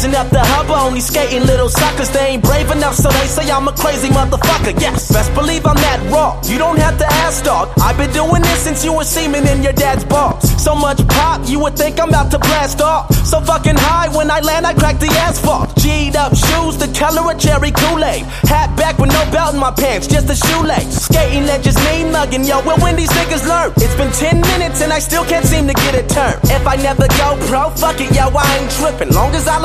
Blazing up the hub, only skating little suckers. They ain't brave enough, so they say I'm a crazy motherfucker. Yes, best believe I'm that raw. You don't have to ask, dog. I've been doing this since you were semen in your dad's balls. So much pop, you would think I'm about to blast off. So fucking high, when I land, I crack the asphalt. G'd up shoes, the color of cherry Kool-Aid. Hat back with no belt in my pants, just a shoelace. Skating legends mean mugging, yo, when these niggas learn? It's been 10 minutes and I still can't seem to get a turn. If I never go pro, fuck it, yo, I ain't tripping. Long as I